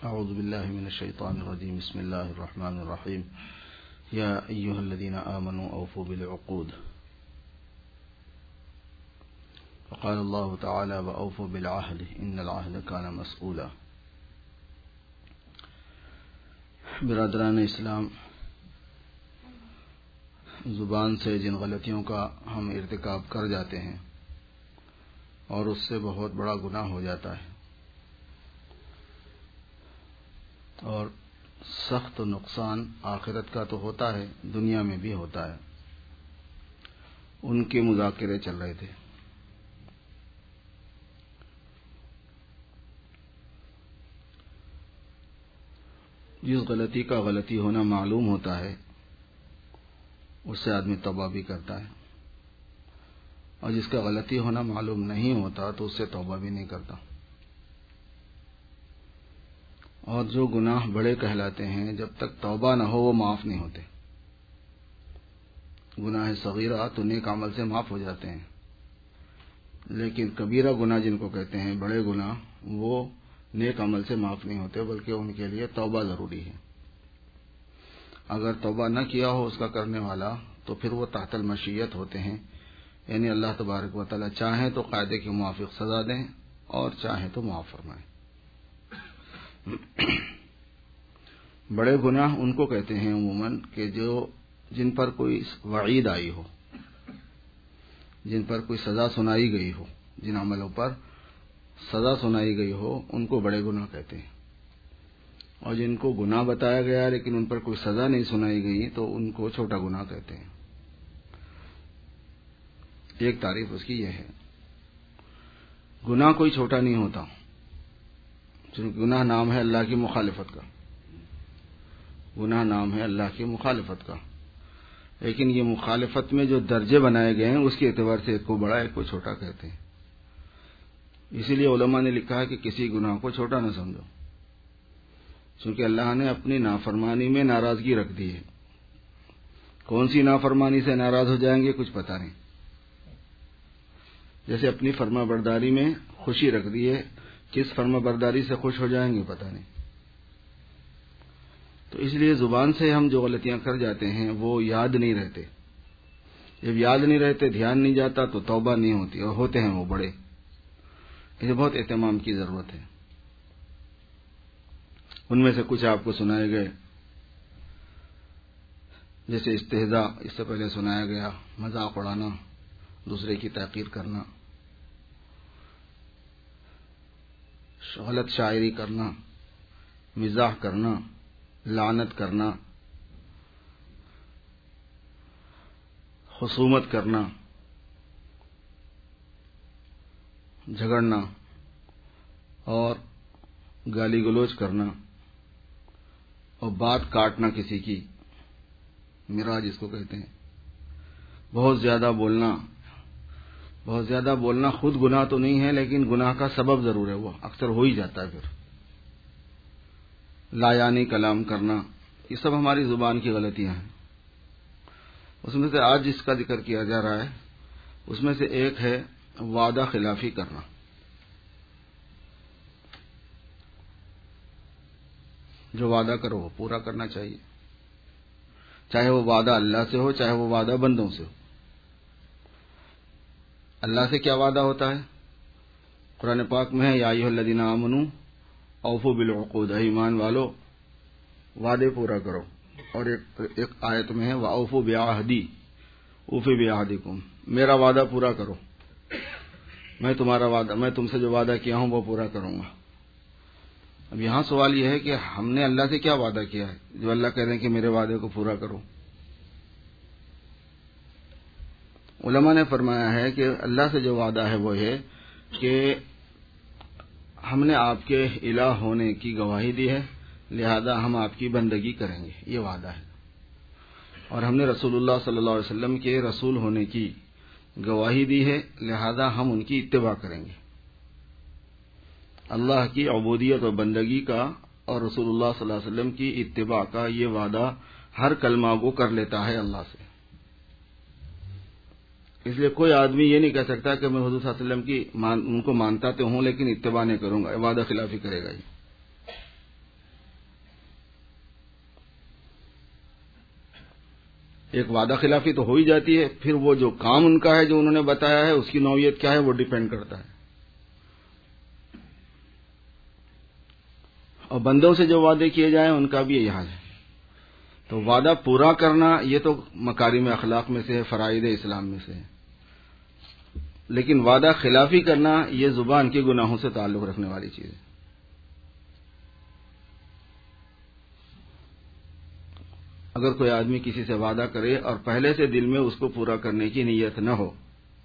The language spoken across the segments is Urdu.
أعوذ بالله من الشيطان الرجيم. بسم الله الرحمن الرحيم. يا أيها الذين آمنوا أوفوا بالعقود. وقال الله تعالى وأوفوا بالعهد إن العهد كان مسؤولا. برادران اسلام، زبان سے جن غلطیوں کا ہم ارتکاب کر جاتے ہیں اور اس سے بہت بڑا گناہ ہو جاتا ہے اور سخت نقصان آخرت کا تو ہوتا ہے، دنیا میں بھی ہوتا ہے. ان کے مذاکرے چل رہے تھے. جس غلطی کا غلطی ہونا معلوم ہوتا ہے اس سے آدمی توبہ بھی کرتا ہے، اور جس کا غلطی ہونا معلوم نہیں ہوتا تو اس سے توبہ بھی نہیں کرتا. اور جو گناہ بڑے کہلاتے ہیں جب تک توبہ نہ ہو وہ معاف نہیں ہوتے. گناہ صغیرہ تو نیک عمل سے معاف ہو جاتے ہیں، لیکن کبیرہ گناہ جن کو کہتے ہیں، بڑے گناہ، وہ نیک عمل سے معاف نہیں ہوتے، بلکہ ان کے لیے توبہ ضروری ہے. اگر توبہ نہ کیا ہو اس کا کرنے والا تو پھر وہ تحت المشیت ہوتے ہیں، یعنی اللہ تبارک و تعالی چاہیں تو قاعدے کے موافق سزا دیں اور چاہیں تو معاف فرمائیں. بڑے گناہ ان کو کہتے ہیں عموماً کہ جن پر کوئی وعید آئی ہو، جن پر کوئی سزا سنائی گئی ہو، جن عملوں پر سزا سنائی گئی ہو ان کو بڑے گناہ کہتے ہیں. اور جن کو گناہ بتایا گیا لیکن ان پر کوئی سزا نہیں سنائی گئی تو ان کو چھوٹا گناہ کہتے ہیں. ایک تعریف اس کی یہ ہے. گناہ کوئی چھوٹا نہیں ہوتا، چونکہ گناہ نام ہے اللہ کی مخالفت کا. گناہ نام ہے اللہ کی مخالفت کا، لیکن یہ مخالفت میں جو درجے بنائے گئے ہیں اس کے اعتبار سے ایک کو بڑا ایک کو چھوٹا کہتے ہیں. اسی لیے علماء نے لکھا ہے کہ کسی گناہ کو چھوٹا نہ سمجھو، چونکہ اللہ نے اپنی نافرمانی میں ناراضگی رکھ دی ہے. کون سی نافرمانی سے ناراض ہو جائیں گے کچھ پتہ نہیں. جیسے اپنی فرما برداری میں خوشی رکھ دی ہے، کس فرما برداری سے خوش ہو جائیں گے پتہ نہیں. تو اس لیے زبان سے ہم جو غلطیاں کر جاتے ہیں وہ یاد نہیں رہتے. جب یاد نہیں رہتے، دھیان نہیں جاتا تو توبہ نہیں ہوتی، اور ہوتے ہیں وہ بڑے. اسے بہت اہتمام کی ضرورت ہے. ان میں سے کچھ آپ کو سنائے گئے، جیسے استہزاء، اس سے پہلے سنایا گیا مذاق اڑانا، دوسرے کی تحقیر کرنا، غلط شاعری کرنا، مزاح کرنا، لعنت کرنا، خصومت کرنا، جھگڑنا اور گالی گلوچ کرنا اور بات کاٹنا کسی کی، مرا جس کو کہتے ہیں. بہت زیادہ بولنا. بہت زیادہ بولنا خود گناہ تو نہیں ہے لیکن گناہ کا سبب ضرور ہے، وہ اکثر ہو ہی جاتا ہے. پھر لایانی کلام کرنا، یہ سب ہماری زبان کی غلطیاں ہیں. اس میں سے آج جس کا ذکر کیا جا رہا ہے اس میں سے ایک ہے وعدہ خلافی کرنا. جو وعدہ کرو وہ پورا کرنا چاہیے، چاہے وہ وعدہ اللہ سے ہو چاہے وہ وعدہ بندوں سے ہو. اللہ سے کیا وعدہ ہوتا ہے؟ قرآن پاک میں ہے یا ایھا الذین آمنوا اوفوا بالعقود، ایمان والو وعدے پورا کرو. اور ایک آیت میں ہے واوفوا بعہدی اوفی بعہدکم، میرا وعدہ پورا کرو، میں تمہارا وعدہ، میں تم سے جو وعدہ کیا ہوں وہ پورا کروں گا. اب یہاں سوال یہ ہے کہ ہم نے اللہ سے کیا وعدہ کیا ہے جو اللہ کہہ رہے ہیں کہ میرے وعدے کو پورا کرو؟ علماء نے فرمایا ہے کہ اللہ سے جو وعدہ ہے وہ ہے کہ ہم نے آپ کے الہ ہونے کی گواہی دی ہے، لہذا ہم آپ کی بندگی کریں گے، یہ وعدہ ہے. اور ہم نے رسول اللہ صلی اللہ علیہ وسلم کے رسول ہونے کی گواہی دی ہے، لہذا ہم ان کی اتباع کریں گے. اللہ کی عبودیت اور بندگی کا اور رسول اللہ صلی اللہ علیہ وسلم کی اتباع کا یہ وعدہ ہر کلمہ کو کر لیتا ہے اللہ سے. اس لیے کوئی آدمی یہ نہیں کہہ سکتا کہ میں حضور صلی اللہ علیہ وسلم کی ان کو مانتا تو ہوں لیکن اتباع نہیں کروں گا، وعدہ خلافی کرے گا. ایک وعدہ خلافی تو ہو ہی جاتی ہے، پھر وہ جو کام ان کا ہے جو انہوں نے بتایا ہے اس کی نوعیت کیا ہے وہ ڈیپینڈ کرتا ہے. اور بندوں سے جو وعدے کیے جائیں ان کا بھی یہی حال ہے. تو وعدہ پورا کرنا یہ تو مکارم اخلاق میں سے ہے، فرائض اسلام میں سے ہے، لیکن وعدہ خلافی کرنا یہ زبان کے گناہوں سے تعلق رکھنے والی چیز ہے. اگر کوئی آدمی کسی سے وعدہ کرے اور پہلے سے دل میں اس کو پورا کرنے کی نیت نہ ہو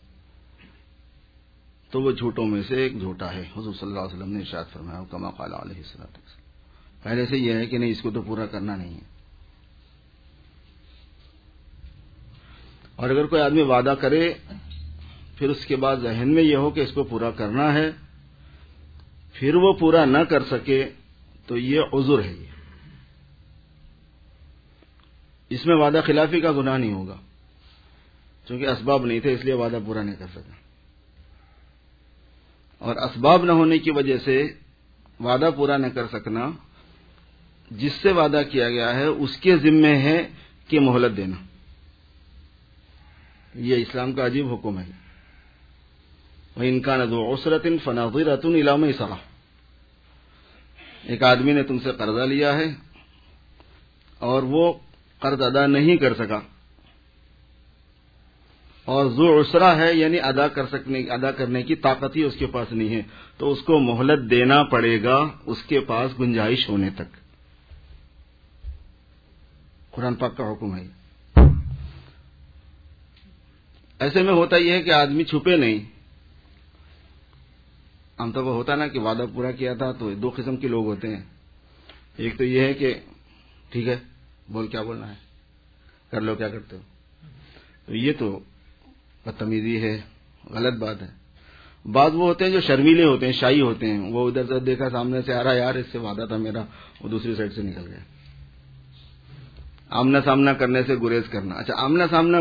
تو وہ جھوٹوں میں سے ایک جھوٹا ہے. حضور صلی اللہ علیہ وسلم نے ارشاد فرمایا کما قال علیہ الصلوۃ والسلام، پہلے سے یہ ہے کہ نہیں اس کو تو پورا کرنا نہیں ہے. اور اگر کوئی آدمی وعدہ کرے پھر اس کے بعد ذہن میں یہ ہو کہ اس کو پورا کرنا ہے، پھر وہ پورا نہ کر سکے تو یہ عذر ہے. اس میں وعدہ خلافی کا گناہ نہیں ہوگا، چونکہ اسباب نہیں تھے اس لیے وعدہ پورا نہیں کر سکا. اور اسباب نہ ہونے کی وجہ سے وعدہ پورا نہ کر سکنا جس سے وعدہ کیا گیا ہے اس کے ذمے ہے کہ مہلت دینا. یہ اسلام کا عجیب حکم ہے. وَإِنْ كَانَ ذُو عُسْرَةٍ فَنَظِرَةٌ إِلَىٰ مَيْسَرَةٍ. ایک آدمی نے تم سے قرضہ لیا ہے اور وہ قرض ادا نہیں کر سکا، اور ذو عسرہ ہے یعنی ادا کرنے کی طاقت ہی اس کے پاس نہیں ہے، تو اس کو مہلت دینا پڑے گا اس کے پاس گنجائش ہونے تک. قرآن پاک کا حکم ہے. ایسے میں ہوتا یہ ہے کہ آدمی چھپے نہیں. عام طور پر ہوتا نا کہ وعدہ پورا کیا تھا تو دو قسم کے لوگ ہوتے ہیں. ایک تو یہ ہے کہ ٹھیک ہے بول کیا بولنا ہے، کر لو کیا کرتے ہو. تو یہ تو بدتمیزی ہے، غلط بات ہے. بعض وہ ہوتے ہیں جو شرمیلے ہوتے ہیں، شائی ہوتے ہیں، وہ ادھر سے دیکھا سامنے سے آ رہا یار اس سے وعدہ تھا میرا، وہ دوسری سائڈ سے نکل گیا. آمنا سامنا کرنے سے گریز کرنا. اچھا آمنا سامنا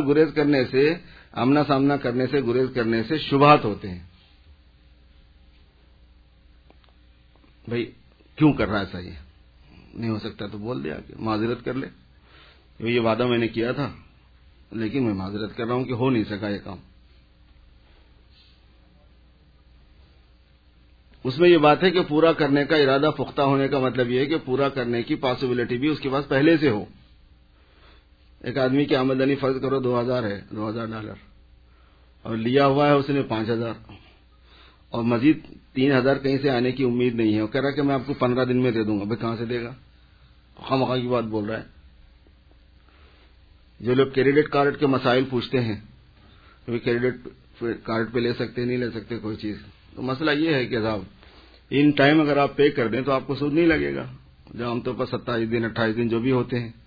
گریز کرنے سے شبہات ہوتے ہیں. بھائی کیوں کر رہا ہے ایسا؟ یہ نہیں ہو سکتا تو بول دیا کہ معذرت کر لے، یہ وعدہ میں نے کیا تھا لیکن میں معذرت کر رہا ہوں کہ ہو نہیں سکا یہ کام. اس میں یہ بات ہے کہ پورا کرنے کا ارادہ پختہ ہونے کا مطلب یہ ہے کہ پورا کرنے کی پاسبلٹی بھی اس کے پاس پہلے سے ہو. ایک آدمی کی آمدنی فرض کرو $2000 ہے، $2000 اور لیا ہوا ہے اس نے 5000 اور مزید 3000 کہیں سے آنے کی امید نہیں ہے، اور کہہ رہا کہ میں آپ کو 15 دن میں دے دوں گا. بھائی کہاں سے دے گا؟ خواہ کی بات بول رہا ہے. جو لوگ کریڈٹ کارڈ کے مسائل پوچھتے ہیں کہ کریڈٹ کارڈ پہ لے سکتے نہیں لے سکتے کوئی چیز، تو مسئلہ یہ ہے کہ صاحب ان ٹائم اگر آپ پے کر دیں تو آپ کو سود نہیں لگے گا، جو عام طور پر 27 دن 28 دن جو بھی ہوتے ہیں.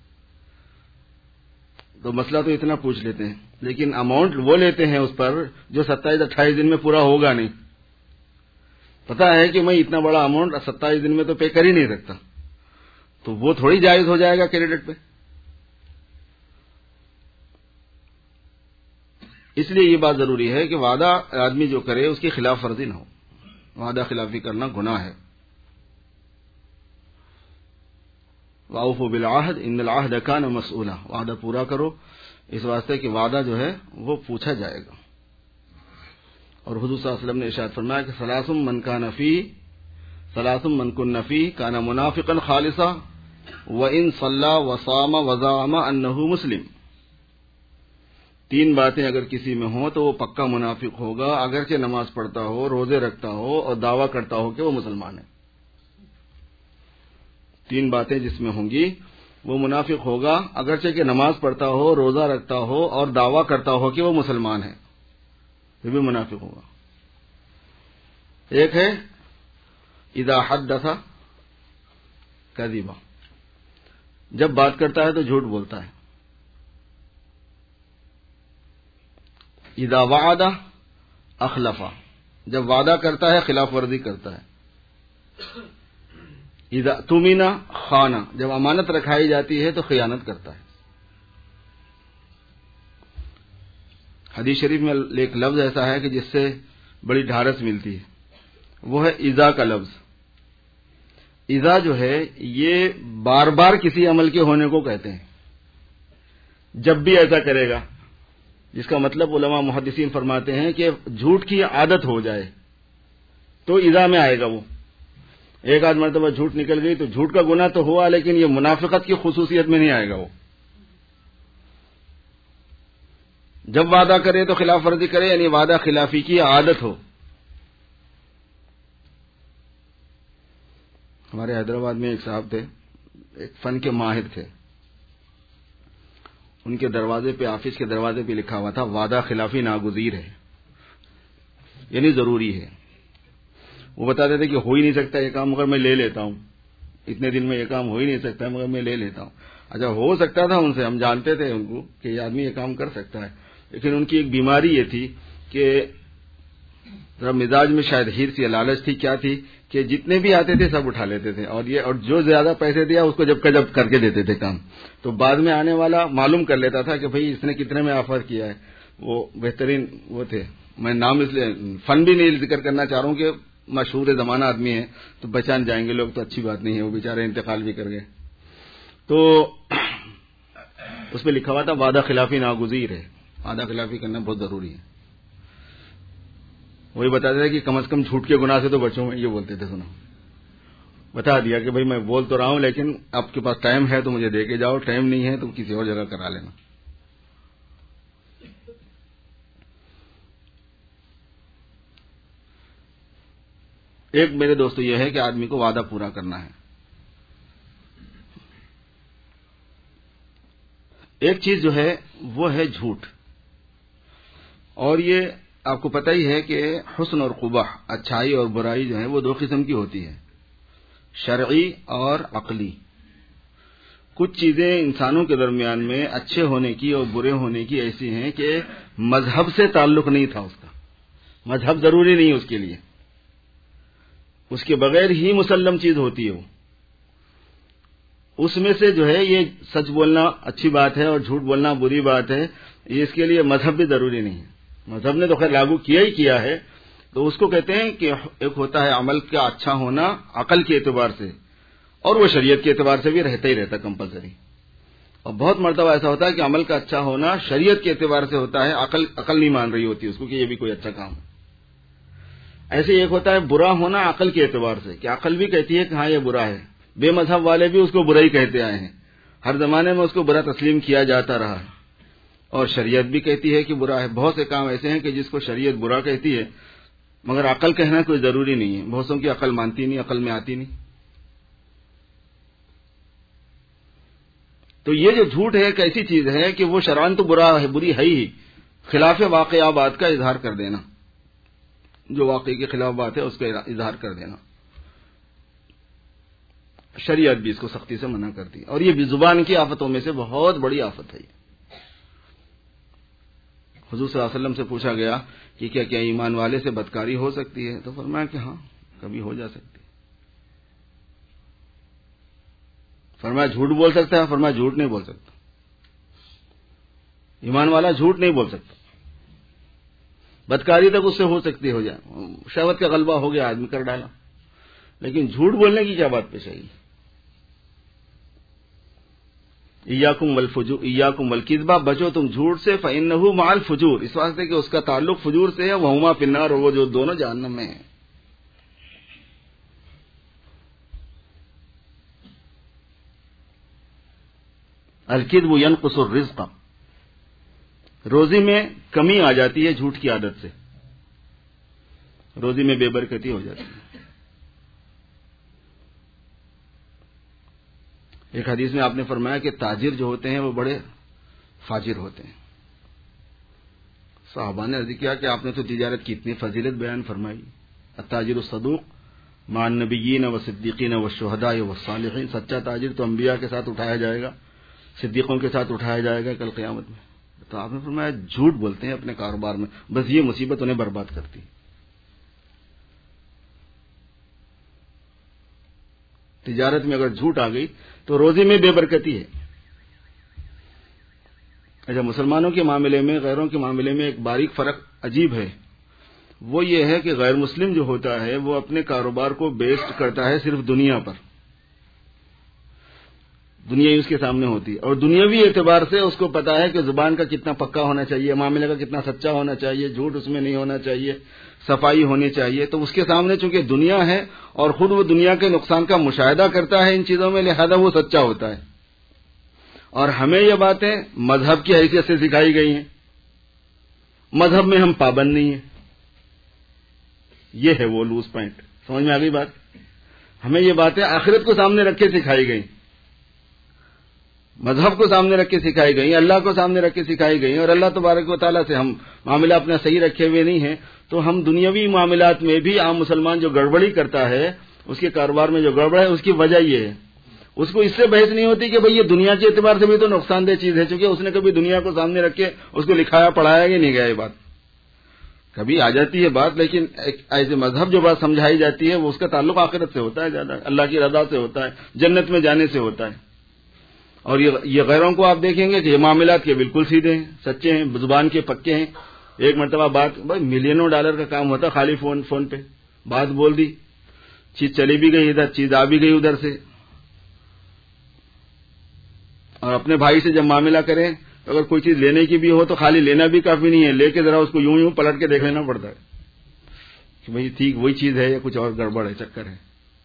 تو مسئلہ تو اتنا پوچھ لیتے ہیں، لیکن اماؤنٹ وہ لیتے ہیں اس پر جو 27-28 دن میں پورا ہوگا نہیں. پتا ہے کہ میں اتنا بڑا اماؤنٹ 27 دن میں تو پے کر ہی نہیں سکتا، تو وہ تھوڑی جائز ہو جائے گا کریڈٹ پہ. اس لیے یہ بات ضروری ہے کہ وعدہ آدمی جو کرے اس کی خلاف ورزی نہ ہو. وعدہ خلافی کرنا گناہ ہے. وَأَوْفُوا بِالْعَهْدِ إِنَّ الْعَهْدَ كَانَ مَسْئُولًا. وعدہ پورا کرو اس واسطے کہ وعدہ جو ہے وہ پوچھا جائے گا. اور حضور صلی اللہ علیہ وسلم نے ارشاد فرمایا کہ ثلاث من كن فيه كان منافقا خالصا وإن صلى وصام وزعم أنه مسلم. 3 باتیں اگر کسی میں ہوں تو وہ پکا منافق ہوگا، اگرچہ نماز پڑھتا ہو، روزے رکھتا ہو اور دعویٰ کرتا ہو کہ وہ مسلمان ہے. 3 باتیں جس میں ہوں گی وہ منافق ہوگا، اگرچہ کہ نماز پڑھتا ہو، روزہ رکھتا ہو اور دعویٰ کرتا ہو کہ وہ مسلمان ہے، یہ بھی منافق ہوگا. ایک ہے اذا حدث کذبا، جب بات کرتا ہے تو جھوٹ بولتا ہے. اذا وعد اخلف، جب وعدہ کرتا ہے خلاف ورزی کرتا ہے. اذا اؤتمن خان، جب امانت رکھائی جاتی ہے تو خیانت کرتا ہے. حدیث شریف میں ایک لفظ ایسا ہے کہ جس سے بڑی ڈھارس ملتی ہے، وہ ہے اذا کا لفظ. اذا جو ہے یہ بار بار کسی عمل کے ہونے کو کہتے ہیں. جب بھی ایسا کرے گا، جس کا مطلب علماء محدثین فرماتے ہیں کہ جھوٹ کی عادت ہو جائے تو اذا میں آئے گا وہ. ایک آدھ مرتبہ جھوٹ نکل گئی تو جھوٹ کا گناہ تو ہوا، لیکن یہ منافقت کی خصوصیت میں نہیں آئے گا وہ. جب وعدہ کرے تو خلاف ورزی کرے، یعنی وعدہ خلافی کی عادت ہو. ہمارے حیدرآباد میں ایک صاحب تھے، ایک فن کے ماہر تھے. ان کے دروازے پہ، آفس کے دروازے پہ لکھا ہوا تھا وعدہ خلافی ناگزیر ہے، یعنی ضروری ہے. وہ بتاتے تھے کہ ہو ہی نہیں سکتا یہ کام مگر میں لے لیتا ہوں، اتنے دن میں یہ کام ہو ہی نہیں سکتا مگر میں لے لیتا ہوں. اچھا ہو سکتا تھا ان سے، ہم جانتے تھے ان کو کہ یہ آدمی یہ کام کر سکتا ہے، لیکن ان کی ایک بیماری یہ تھی کہ ذرا مزاج میں شاید ہرس یا لالچ تھی، کیا تھی کہ جتنے بھی آتے تھے سب اٹھا لیتے تھے، اور جو زیادہ پیسے دیا اس کو جب کا جب کر کے دیتے تھے کام. تو بعد میں آنے والا معلوم کر لیتا تھا کہ بھئی اس نے کتنے میں آفر کیا ہے. وہ بہترین وہ تھے، میں نام اس لیے فن بھی نہیں ذکر کرنا چاہ رہا ہوں کہ مشہور زمانہ آدمی ہے تو پہچان جائیں گے لوگ، تو اچھی بات نہیں ہے. وہ بیچارے انتقال بھی کر گئے. تو اس پہ لکھا ہوا تھا وعدہ خلافی ناگزیر ہے، وعدہ خلافی کرنا بہت ضروری ہے. وہی بتاتے تھے کہ کم از کم جھوٹ کے گناہ سے تو بچوں میں، یہ بولتے تھے. سنا بتا دیا کہ بھئی میں بول تو رہا ہوں لیکن آپ کے پاس ٹائم ہے تو مجھے دے کے جاؤ، ٹائم نہیں ہے تو کسی اور جگہ کرا لینا. ایک میرے دوستو یہ ہے کہ آدمی کو وعدہ پورا کرنا ہے. ایک چیز جو ہے وہ ہے جھوٹ، اور یہ آپ کو پتہ ہی ہے کہ حسن اور قبح، اچھائی اور برائی جو ہے وہ دو قسم کی ہوتی ہے، شرعی اور عقلی. کچھ چیزیں انسانوں کے درمیان میں اچھے ہونے کی اور برے ہونے کی ایسی ہیں کہ مذہب سے تعلق نہیں تھا اس کا، مذہب ضروری نہیں اس کے لیے، اس کے بغیر ہی مسلم چیز ہوتی ہے. وہ اس میں سے جو ہے یہ سچ بولنا اچھی بات ہے اور جھوٹ بولنا بری بات ہے، یہ اس کے لیے مذہب بھی ضروری نہیں ہے. مذہب نے تو خیر لاگو کیا ہی کیا ہے. تو اس کو کہتے ہیں کہ ایک ہوتا ہے عمل کا اچھا ہونا عقل کے اعتبار سے، اور وہ شریعت کے اعتبار سے بھی رہتا ہی رہتا کمپلسری. اور بہت مرتبہ ایسا ہوتا ہے کہ عمل کا اچھا ہونا شریعت کے اعتبار سے ہوتا ہے، عقل نہیں مان رہی ہوتی اس کو کہ یہ بھی کوئی اچھا کام ہے. ایسے ایک ہوتا ہے برا ہونا عقل کے اعتبار سے، کہ عقل بھی کہتی ہے کہ ہاں یہ برا ہے. بے مذہب والے بھی اس کو برا ہی کہتے آئے ہیں، ہر زمانے میں اس کو برا تسلیم کیا جاتا رہا ہے، اور شریعت بھی کہتی ہے کہ برا ہے. بہت سے کام ایسے ہیں کہ جس کو شریعت برا کہتی ہے مگر عقل کہنا کوئی ضروری نہیں ہے. بہت سوں کی عقل مانتی نہیں، عقل میں آتی نہیں. تو یہ جو جھوٹ ہے ایک ایسی چیز ہے کہ وہ شرعاً تو برا ہے، بری ہے ہی، خلاف واقعہ بات کا اظہار کر دینا، جو واقعے کے خلاف بات ہے اس کا اظہار کر دینا. شریعت بھی اس کو سختی سے منع کرتی ہے، اور یہ بھی زبان کی آفتوں میں سے بہت بڑی آفت ہے. حضور صلی اللہ علیہ وسلم سے پوچھا گیا کہ کیا ایمان والے سے بدکاری ہو سکتی ہے؟ تو فرمایا کہ ہاں کبھی ہو جا سکتی ہے. فرمایا جھوٹ بول سکتا ہے؟ فرمایا جھوٹ نہیں بول سکتا. ایمان والا جھوٹ نہیں بول سکتا. بدکاری تک اس سے ہو سکتی ہو جائے، شہوت کا غلبہ ہو گیا آدمی کر ڈالا، لیکن جھوٹ بولنے کی کیا بات پیش آئی؟ ایاکم والکذبہ، بچو تم جھوٹ سے، فإنہ مع الفجور، اس واسطے کہ اس کا تعلق فجور سے ہے، وہما فی النار، وہ جو دونوں جہنم میں ہیں. الکذب ینقص الرزق، روزی میں کمی آ جاتی ہے جھوٹ کی عادت سے، روزی میں بے برکتی ہو جاتی ہے. ایک حدیث میں آپ نے فرمایا کہ تاجر جو ہوتے ہیں وہ بڑے فاجر ہوتے ہیں. صحابہ نے عرض کیا کہ آپ نے تو تجارت کی اتنی فضیلت بیان فرمائی. التاجر الصدوق مع النبیین والصدیقین والشہداء والصالحین، سچا تاجر تو انبیاء کے ساتھ اٹھایا جائے گا، صدیقوں کے ساتھ اٹھایا جائے گا کل قیامت میں. تو آپ نے فرمایا جھوٹ بولتے ہیں اپنے کاروبار میں، بس یہ مصیبت انہیں برباد کرتی. تجارت میں اگر جھوٹ آ گئی تو روزی میں بے برکتی ہے. اچھا، مسلمانوں کے معاملے میں غیروں کے معاملے میں ایک باریک فرق عجیب ہے، وہ یہ ہے کہ غیر مسلم جو ہوتا ہے وہ اپنے کاروبار کو بیسڈ کرتا ہے صرف دنیا پر. دنیا اس کے سامنے ہوتی ہے، اور دنیاوی اعتبار سے اس کو پتا ہے کہ زبان کا کتنا پکا ہونا چاہیے، معاملے کا کتنا سچا ہونا چاہیے، جھوٹ اس میں نہیں ہونا چاہیے، صفائی ہونی چاہیے. تو اس کے سامنے چونکہ دنیا ہے اور خود وہ دنیا کے نقصان کا مشاہدہ کرتا ہے ان چیزوں میں، لہذا وہ سچا ہوتا ہے. اور ہمیں یہ باتیں مذہب کی حیثیت سے سکھائی گئی ہیں، مذہب میں ہم پابند نہیں ہیں. یہ ہے وہ لوز پوائنٹ. سمجھ میں آ گئی بات؟ ہمیں یہ باتیں آخرت کو سامنے رکھ کے سکھائی گئی، مذہب کو سامنے رکھ کے سکھائی گئی، اللہ کو سامنے رکھ کے سکھائی گئی. اور اللہ تبارک و تعالیٰ سے ہم معاملہ اپنا صحیح رکھے ہوئے نہیں ہیں، تو ہم دنیاوی معاملات میں بھی عام مسلمان جو گڑبڑی کرتا ہے، اس کے کاروبار میں جو گڑبڑ ہے، اس کی وجہ یہ ہے. اس کو اس سے بحث نہیں ہوتی کہ بھئی یہ دنیا کے اعتبار سے بھی تو نقصان دہ چیز ہے، چونکہ اس نے کبھی دنیا کو سامنے رکھ کے اس کو لکھایا پڑھایا کہ نہیں گیا. یہ بات کبھی آ جاتی ہے بات، لیکن ایز اے مذہب جو بات سمجھائی جاتی ہے وہ اس کا تعلق آخرت سے ہوتا ہے، زیادہ اللہ کی رضا سے ہوتا ہے، جنت میں جانے سے ہوتا ہے. اور یہ غیروں کو آپ دیکھیں گے کہ یہ معاملات کے بالکل سیدھے ہیں، سچے ہیں، زبان کے پکے ہیں. ایک مرتبہ بات بھائی ملینوں ڈالر کا کام ہوتا خالی فون پہ بات بول دی، چیز چلی بھی گئی ادھر، چیز آ بھی گئی ادھر سے. اور اپنے بھائی سے جب معاملہ کریں تو اگر کوئی چیز لینے کی بھی ہو تو خالی لینا بھی کافی نہیں ہے، لے کے ذرا اس کو یوں پلٹ کے دیکھ لینا پڑتا ہے کہ بھئی ٹھیک وہی چیز ہے یا کچھ اور گڑبڑ ہے، چکر ہے.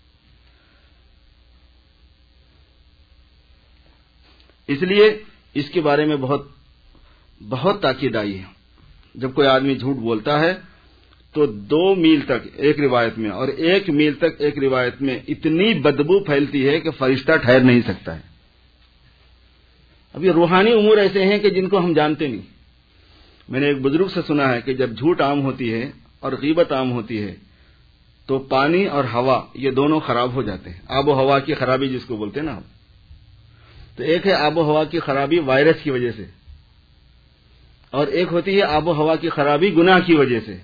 اس لیے اس کے بارے میں بہت تاکید آئی ہے. جب کوئی آدمی جھوٹ بولتا ہے تو 2 میل تک ایک روایت میں اور 1 میل تک ایک روایت میں اتنی بدبو پھیلتی ہے کہ فرشتہ ٹھہر نہیں سکتا ہے. اب یہ روحانی امور ایسے ہیں کہ جن کو ہم جانتے نہیں. میں نے ایک بزرگ سے سنا ہے کہ جب جھوٹ عام ہوتی ہے اور غیبت عام ہوتی ہے تو پانی اور ہوا یہ دونوں خراب ہو جاتے ہیں. آب و ہوا کی خرابی جس کو بولتے ہیں نا ہم، تو ایک ہے آب و ہوا کی خرابی وائرس کی وجہ سے، اور ایک ہوتی ہے آب و ہوا کی خرابی گناہ کی وجہ سے.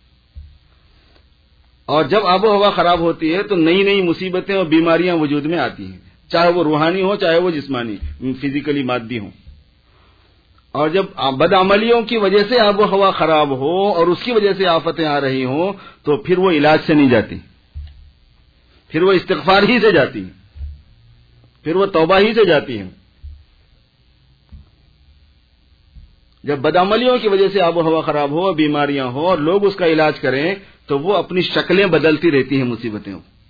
اور جب آب و ہوا خراب ہوتی ہے تو نئی نئی مصیبتیں اور بیماریاں وجود میں آتی ہیں، چاہے وہ روحانی ہو چاہے وہ جسمانی فزیکلی مادی ہو. اور جب بدعملیوں کی وجہ سے آب و ہوا خراب ہو اور اس کی وجہ سے آفتیں آ رہی ہوں تو پھر وہ علاج سے نہیں جاتی، پھر وہ استغفار ہی سے جاتی، پھر وہ توبہ ہی سے جاتی ہیں. جب بدعملیوں کی وجہ سے آب و ہوا خراب ہو، بیماریاں ہو اور لوگ اس کا علاج کریں تو وہ اپنی شکلیں بدلتی رہتی ہیں مصیبتیں.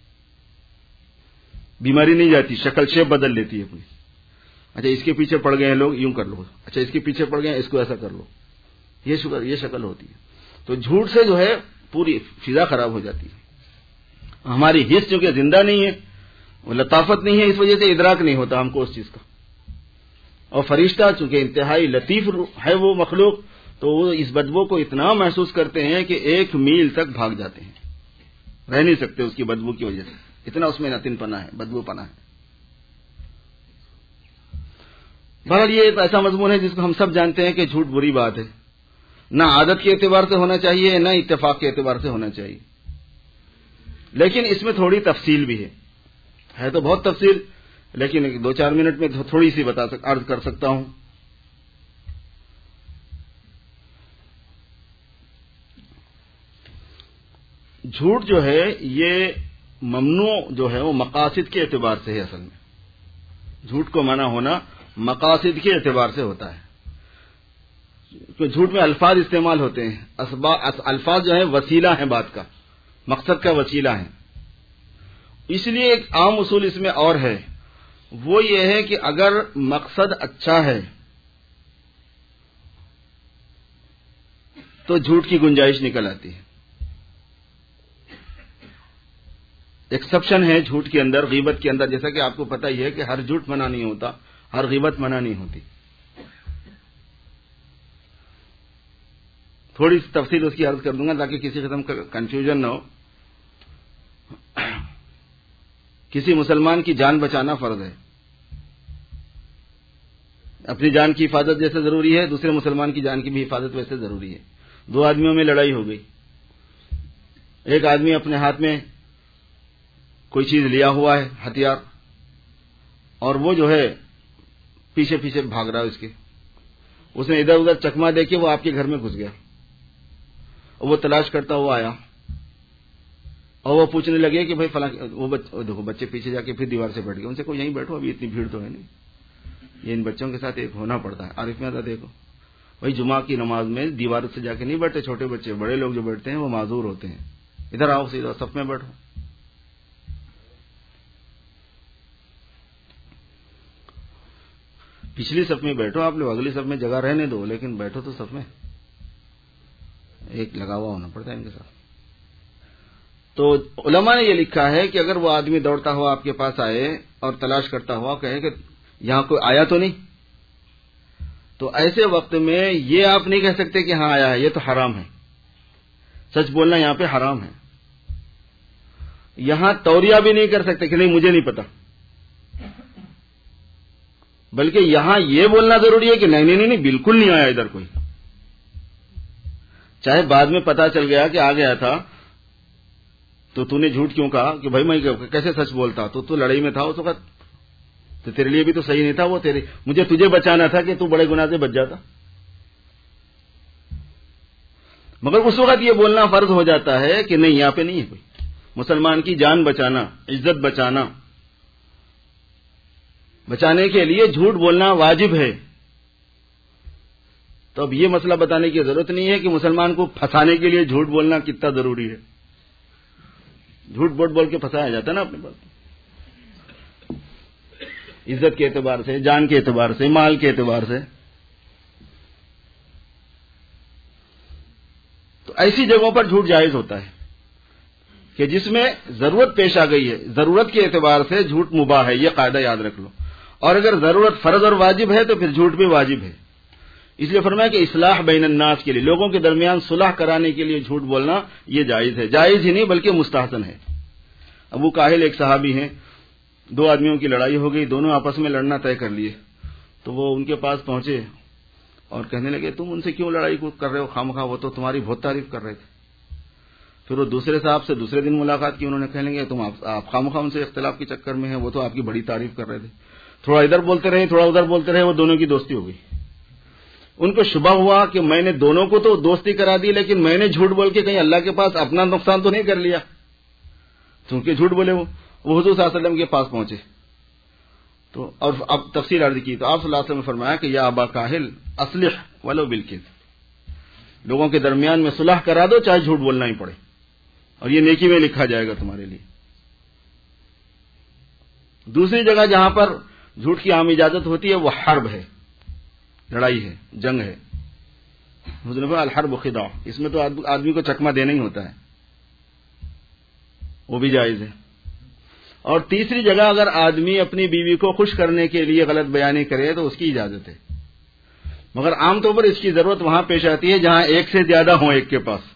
بیماری نہیں جاتی، شکل شیپ بدل لیتی ہے اپنی. اچھا اس کے پیچھے پڑ گئے ہیں لوگ، یوں کر لو، اچھا اس کے پیچھے پڑ گئے ہیں اس کو ایسا کر لو، یہ شکل ہوتی ہے. تو جھوٹ سے جو ہے پوری فضا خراب ہو جاتی ہے. ہماری حس چونکہ زندہ نہیں ہے، وہ لطافت نہیں ہے، اس وجہ سے ادراک نہیں ہوتا ہم کو اس چیز کا. اور فرشتہ چونکہ انتہائی لطیف ہے وہ مخلوق، تو وہ اس بدبو کو اتنا محسوس کرتے ہیں کہ 1 میل تک بھاگ جاتے ہیں، رہ نہیں سکتے اس کی بدبو کی وجہ سے. اتنا اس میں نتن پنا ہے، بدبو پنا ہے. بہرحال یہ ایک ایسا مضمون ہے جس کو ہم سب جانتے ہیں کہ جھوٹ بری بات ہے، نہ عادت کے اعتبار سے ہونا چاہیے نہ اتفاق کے اعتبار سے ہونا چاہیے. لیکن اس میں تھوڑی تفصیل بھی ہے تو بہت تفصیل، لیکن 2-4 منٹ میں تھوڑی سی عرض کر سکتا ہوں. جھوٹ جو ہے یہ ممنوع جو ہے وہ مقاصد کے اعتبار سے ہے. اصل میں جھوٹ کو منع ہونا مقاصد کے اعتبار سے ہوتا ہے. کہ جھوٹ میں الفاظ استعمال ہوتے ہیں، الفاظ جو ہیں وسیلہ ہیں، بات کا مقصد کا وسیلہ ہے. اس لیے ایک عام اصول اس میں اور ہے، وہ یہ ہے کہ اگر مقصد اچھا ہے تو جھوٹ کی گنجائش نکل آتی ہے. ایکسپشن ہے جھوٹ کے اندر، غیبت کے اندر. جیسا کہ آپ کو پتہ ہی ہے کہ ہر جھوٹ منع نہیں ہوتا، ہر غیبت منع نہیں ہوتی. تھوڑی سی تفصیل اس کی عرض کر دوں گا تاکہ کسی قسم کا کنفیوژن نہ ہو. کسی مسلمان کی جان بچانا فرض ہے. اپنی جان کی حفاظت جیسے ضروری ہے، دوسرے مسلمان کی جان کی بھی حفاظت ویسے ضروری ہے. 2 آدمیوں میں لڑائی ہو گئی، ایک آدمی اپنے ہاتھ میں کوئی چیز لیا ہوا ہے، ہتھیار، اور وہ جو ہے پیچھے پیچھے بھاگ رہا ہے اس نے ادھر ادھر چکما دے کے وہ آپ کے گھر میں گھس گیا، اور وہ تلاش کرتا ہوا آیا. اور وہ پوچھنے لگے کہ بھائی فلاں وہ دیکھو بچے پیچھے جا کے پھر دیوار سے بیٹھ گئے. ان سے کوئی یہیں بیٹھو, ابھی اتنی بھیڑ تو ہے نہیں. یہ ان بچوں کے ساتھ ایک ہونا پڑتا ہے. عارف میں آتا دیکھو بھائی جمعہ کی نماز میں دیوار سے جا کے نہیں بیٹھتے چھوٹے بچے, بڑے لوگ جو بیٹھتے ہیں وہ معذور ہوتے ہیں. ادھر آؤ سیدھا صف میں بیٹھو. پچھلی صف میں بیٹھو آپ لوگ, اگلی صف میں جگہ رہنے دو, لیکن بیٹھو تو صف میں. ایک لگا ہوا ہونا پڑتا ہے ان کے ساتھ. تو علماء نے یہ لکھا ہے کہ اگر وہ آدمی دوڑتا ہوا آپ کے پاس آئے اور تلاش کرتا ہوا کہے کہ یہاں کوئی آیا تو نہیں, تو ایسے وقت میں یہ آپ نہیں کہہ سکتے کہ ہاں آیا ہے, یہ تو حرام ہے. سچ بولنا یہاں پہ حرام ہے. یہاں توریہ بھی نہیں کر سکتے کہ نہیں مجھے نہیں پتا, بلکہ یہاں یہ بولنا ضروری ہے کہ نہیں نہیں نہیں بالکل نہیں آیا ادھر کوئی. چاہے بعد میں پتا چل گیا کہ آ گیا تھا تو نے جھوٹ کیوں کہا کہ بھائی میں کیسے سچ بولتا, تو لڑائی میں تھا اس وقت, تو تیرے لیے بھی تو صحیح نہیں تھا وہ, مجھے تجھے بچانا تھا کہ تو بڑے گناہ سے بچ جاتا. مگر اس وقت یہ بولنا فرض ہو جاتا ہے کہ نہیں یہاں پہ نہیں ہے کوئی. مسلمان کی جان بچانا, عزت بچانے کے لیے جھوٹ بولنا واجب ہے. تو اب یہ مسئلہ بتانے کی ضرورت نہیں ہے کہ مسلمان کو پھنسانے کے لیے جھوٹ بولنا کتنا ضروری ہے. جھوٹ بول کے پھنسایا جاتا ہے نا اپنے پاس, عزت کے اعتبار سے, جان کے اعتبار سے, مال کے اعتبار سے. تو ایسی جگہوں پر جھوٹ جائز ہوتا ہے کہ جس میں ضرورت پیش آ گئی ہے, ضرورت کے اعتبار سے جھوٹ مباح ہے, یہ قاعدہ یاد رکھ لو. اور اگر ضرورت فرض اور واجب ہے تو پھر جھوٹ بھی واجب ہے. اس لیے فرمایا کہ اصلاح بین الناس کے لیے, لوگوں کے درمیان صلح کرانے کے لیے جھوٹ بولنا یہ جائز ہے. جائز ہی نہیں بلکہ مستحسن ہے. ابو کاہل ایک صحابی ہیں, دو آدمیوں کی لڑائی ہو گئی, دونوں آپس میں لڑنا طے کر لیے. تو وہ ان کے پاس پہنچے اور کہنے لگے تم ان سے کیوں لڑائی کر رہے ہو خامخواہ, وہ تو تمہاری بہت تعریف کر رہے تھے. پھر وہ دوسرے صاحب سے دوسرے دن ملاقات کی, انہوں نے کہنے لگے تم آپ خامخواہ ان سے اختلاف کے چکر میں ہیں, وہ تو آپ کی بڑی تعریف کر رہے تھے. تھوڑا ادھر بولتے رہے تھوڑا ادھر بولتے رہے, وہ دونوں کی دوستی ہو گئی. ان کو شبہ ہوا کہ میں نے دونوں کو تو دوستی کرا دی, لیکن میں نے جھوٹ بول کے کہیں اللہ کے پاس اپنا نقصان تو نہیں کر لیا. چونکہ جھوٹ بولے وہ حضور صلی اللہ علیہ وسلم کے پاس پہنچے. تو اور اب تفصیل عرض کی تو آپ صلی اللہ علیہ وسلم نے فرمایا کہ یا ابا کاہل اصلح ولو بالکذب, لوگوں کے درمیان میں صلح کرا دو چاہے جھوٹ بولنا ہی پڑے, اور یہ نیکی میں لکھا جائے گا تمہارے لیے. دوسری جگہ جہاں پر جھوٹ کی عام اجازت ہوتی ہے وہ حرب ہے, لڑائی ہے, جنگ ہے. حضور نے فرمایا الحرب خداع, اس میں تو آدمی کو چکما دینا ہی ہوتا ہے, وہ بھی جائز ہے. اور تیسری جگہ اگر آدمی اپنی بیوی کو خوش کرنے کے لیے غلط بیانی کرے تو اس کی اجازت ہے, مگر عام طور پر اس کی ضرورت وہاں پیش آتی ہے جہاں ایک سے زیادہ ہوں ایک کے پاس,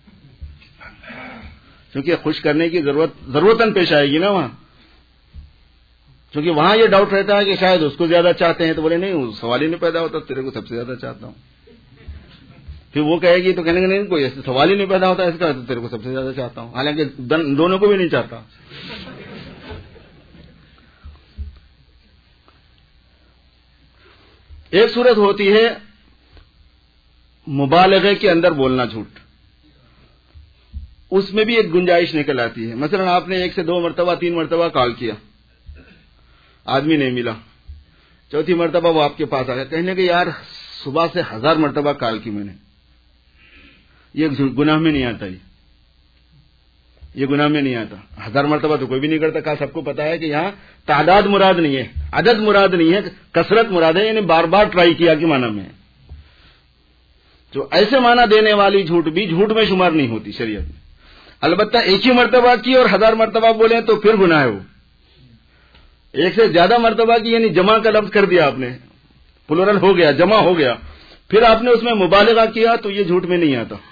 کیونکہ خوش کرنے کی ضرورتاً پیش آئے گی نا وہاں, کیونکہ وہاں یہ ڈاؤٹ رہتا ہے کہ شاید اس کو زیادہ چاہتے ہیں, تو بولے نہیں سوال ہی نہیں پیدا ہوتا, تیرے کو سب سے زیادہ چاہتا ہوں. پھر وہ کہے گی تو کہنے گے نہیں کوئی ایسا سوال ہی نہیں پیدا ہوتا اس کا, تو تیرے کو سب سے زیادہ چاہتا ہوں, حالانکہ دونوں کو بھی نہیں چاہتا. ایک صورت ہوتی ہے مبالغے کے اندر بولنا جھوٹ, اس میں بھی ایک گنجائش نکل آتی ہے. مثلا آپ نے 1 سے 2 مرتبہ 3 مرتبہ کال کیا, آدمی نہیں ملا, چوتھی مرتبہ وہ آپ کے پاس آ گیا, کہنے کہ یار صبح سے 1000 مرتبہ کال کی میں نے, یہ گناہ میں نہیں آتا, یہ گناہ میں نہیں آتا. 1000 مرتبہ تو کوئی بھی نہیں کرتا. کہا سب کو پتا ہے کہ یہاں تعداد مراد نہیں ہے, عدد مراد نہیں ہے, کثرت مراد ہے, یعنی بار بار ٹرائی کیا کے معنی میں ہے. جو ایسے معنی دینے والی جھوٹ بھی جھوٹ میں شمار نہیں ہوتی شریعت میں. البتہ ایک ہی مرتبہ کی اور 1000 مرتبہ بولیں تو پھر گناہ ہے. وہ ایک سے زیادہ مرتبہ کی یعنی جمع کا لفظ کر دیا آپ نے, پلورل ہو گیا, جمع ہو گیا, پھر آپ نے اس میں مبالغہ کیا تو یہ جھوٹ میں نہیں آتا.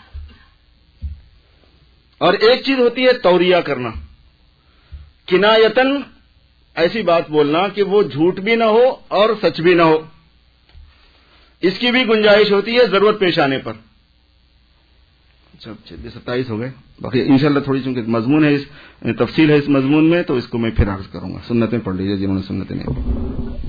اور ایک چیز ہوتی ہے توریہ کرنا, کنایتن ایسی بات بولنا کہ وہ جھوٹ بھی نہ ہو اور سچ بھی نہ ہو, اس کی بھی گنجائش ہوتی ہے ضرورت پیش آنے پر. 27 ہو گئے, باقی انشاءاللہ تھوڑی چونکہ مضمون ہے, تفصیل ہے اس مضمون میں, تو اس کو میں پھر عرض کروں گا. سنتیں پڑھ لیجیے جنہوں نے سنتیں نہیں.